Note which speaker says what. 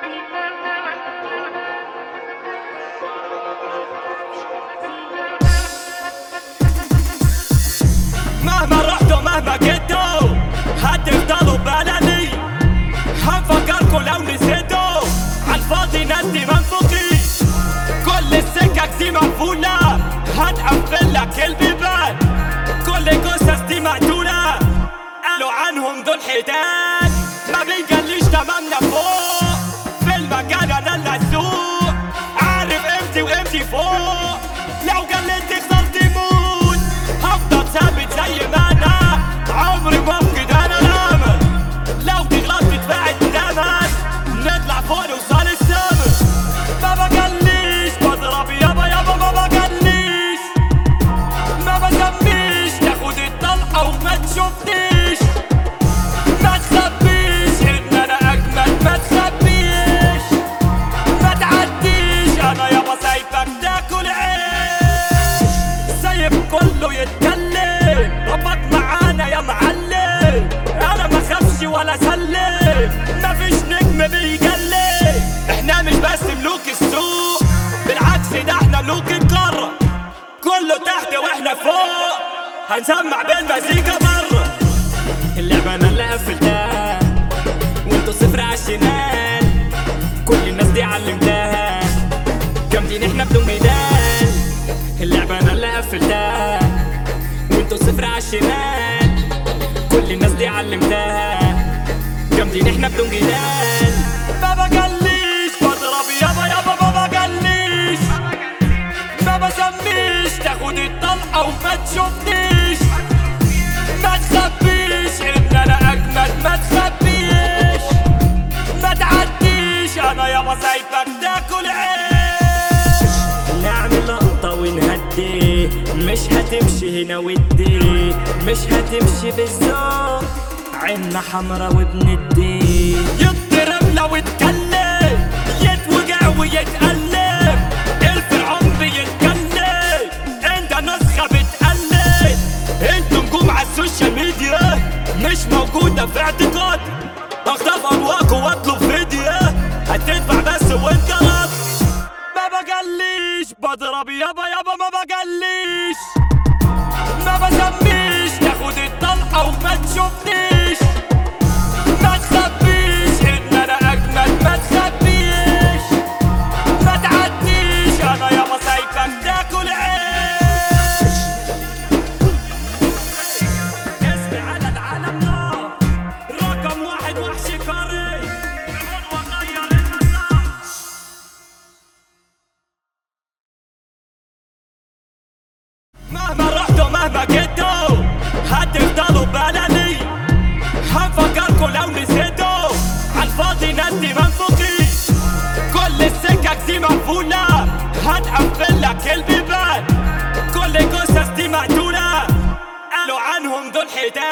Speaker 1: مهما رحتوا مهما جيتوا هتفضلوا بلدي، هنفكركوا لو نسيتوا عالفاضي ناس دي منفوقي. كل السكك دي مقفولة هنقفل لك البيبان، كل جثث دي مقتولة قالوا عنهم دول حيتان. ما بيجليش تمامنا فوق في المكان انا اللي اسوق، عارف امتى وامتى فوق. لو جليت تخسر تموت هفضل ثابت زي ما انا، عمري ما افقد انا الامل. لو تغلط تدفع الثمن، نطلع فوق نوصل السما. ما بجليش بضرب يابا يابا، ما بجليش ما بسميش، تاخد الطلقة وما تشوفنيش. ما تخبيش ان انا اجمد، ما تخبيش ما تعديش، انا يابا سايبك تاكل عيش. سايب كله يتكلم، ربط معانا يا معلم. انا ما خافش ولا سلم، مفيش نجم بيجلي. احنا مش بس ملوك السوق، بالعكس ده احنا ملوك القارة. كله تحت واحنا فوق، هنسمع بالمزيكا بره.
Speaker 2: اللعبة انا اللي قفلتها وانتو صفر عالشمال، كل الناس دي علمتها جامدين احنا بدون جدال. اللعبة انا اللي قفلتها وانتو صفر عالشمال، كل الناس دي علمتها جامدين احنا بدون جدال.
Speaker 1: ما بجليش بضرب يابا يابا، ما بجليش ما بسميش، تاخد الطلقة وما تشوفنيش. ما تخبيش ان انا اجمد، ما تخبيش ما تعديش، انا يابا سايبك تاكل عيش.
Speaker 2: نعمل لقطة ونهدي، مش هتمشي هنا ودي، مش هتمشي بالذوق، عنا حمرا وبندي.
Speaker 1: يضرب لو اتكلم، يتوجع ويتقلب، الفرعون بيتكلم، انت نسخة بتقلد. انتوا نجوم عالسوشيال ميديا مش موجودة في اعتقاد، اخطف اضواءكوا واطلب فيديو، هتدفع بس وانت رد. ما بجليش بضرب يابا يابا، ما بجليش ما بسميش، تاخد الطلقة وما تشوفنيش. ما تخبيش ان انا اجمد، ما تخبيش ما تعديش، انا يابا سايبك تاكل عيش. اسمي على العالم نار، رقم واحد وحش كاري، وغير المسار. مهما رحتوا مهما جيتوا هتفضلوا بلدي، هنفكركوا لو نسيتوا عالفاضي ناس دي منفوقي. كل السكك دي مقفولة هنقفل لك البيبان، كل جثث دي مقتولة قالوا عنهم دول حيتان.